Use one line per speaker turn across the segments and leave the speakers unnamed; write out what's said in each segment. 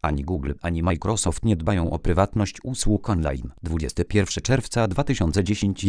Ani Google, ani Microsoft nie dbają o prywatność usług online. 21 czerwca 2010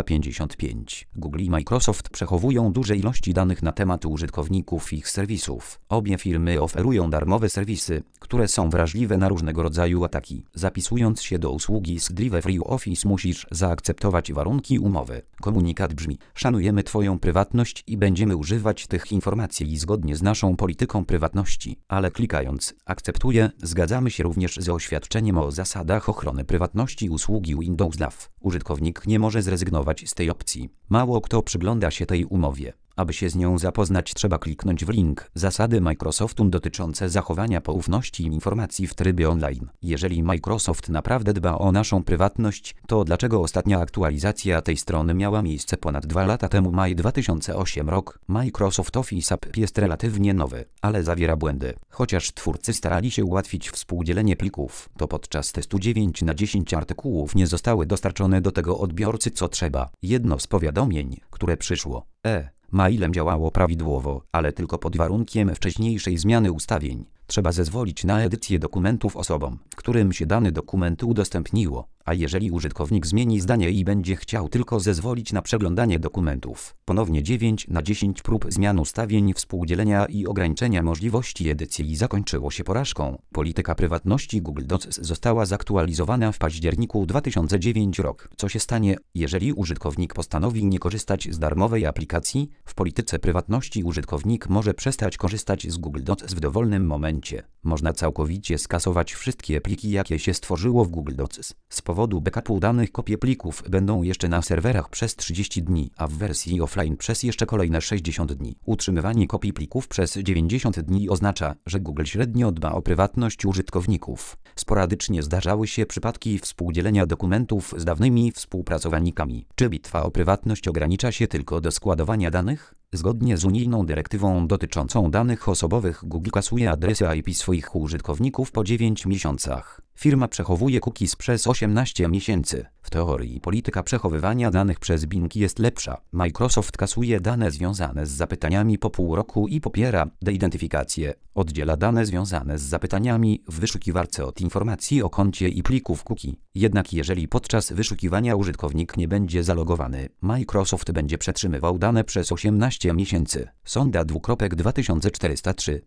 11:55. Google i Microsoft przechowują duże ilości danych na temat użytkowników ich serwisów. Obie firmy oferują darmowe serwisy, które są wrażliwe na różnego rodzaju ataki. Zapisując się do usługi z LibreOffice musisz zaakceptować warunki umowy. Komunikat brzmi: szanujemy Twoją prywatność i będziemy używać tych informacji zgodnie z naszą polityką prywatności. Ale klikając akceptuję, zgadzamy się również z oświadczeniem o zasadach ochrony prywatności usługi Windows Live. Użytkownik nie może zrezygnować z tej opcji. Mało kto przygląda się tej umowie. Aby się z nią zapoznać, trzeba kliknąć w link Zasady Microsoftu dotyczące zachowania poufności informacji w trybie online. Jeżeli Microsoft naprawdę dba o naszą prywatność, to dlaczego ostatnia aktualizacja tej strony miała miejsce ponad 2 lata temu? Maj 2008 rok. Microsoft Office App jest relatywnie nowy, ale zawiera błędy. Chociaż twórcy starali się ułatwić współdzielenie plików, to podczas testu 9 na 10 artykułów nie zostały dostarczone do tego odbiorcy co trzeba. Jedno z powiadomień, które przyszło, mailem działało prawidłowo, ale tylko pod warunkiem wcześniejszej zmiany ustawień. Trzeba zezwolić na edycję dokumentów osobom, którym się dane dokumenty udostępniło, a jeżeli użytkownik zmieni zdanie i będzie chciał tylko zezwolić na przeglądanie dokumentów, ponownie 9 na 10 prób zmian ustawień współdzielenia i ograniczenia możliwości edycji zakończyło się porażką. Polityka prywatności Google Docs została zaktualizowana w październiku 2009 rok. Co się stanie, jeżeli użytkownik postanowi nie korzystać z darmowej aplikacji? W polityce prywatności użytkownik może przestać korzystać z Google Docs w dowolnym momencie. Można całkowicie skasować wszystkie pliki, jakie się stworzyło w Google Docs. Z powodu backupu danych kopie plików będą jeszcze na serwerach przez 30 dni, a w wersji offline przez jeszcze kolejne 60 dni. Utrzymywanie kopii plików przez 90 dni oznacza, że Google średnio dba o prywatność użytkowników. Sporadycznie zdarzały się przypadki współdzielenia dokumentów z dawnymi współpracownikami. Czy bitwa o prywatność ogranicza się tylko do składowania danych? Zgodnie z unijną dyrektywą dotyczącą danych osobowych, Google kasuje adresy IP swoich użytkowników po 9 miesiącach. Firma przechowuje cookies przez 18 miesięcy. W teorii polityka przechowywania danych przez Bing jest lepsza. Microsoft kasuje dane związane z zapytaniami po pół roku i popiera deidentyfikację. Oddziela dane związane z zapytaniami w wyszukiwarce od informacji o koncie i plików cookie. Jednak jeżeli podczas wyszukiwania użytkownik nie będzie zalogowany, Microsoft będzie przetrzymywał dane przez 18 miesięcy. Sonda 2403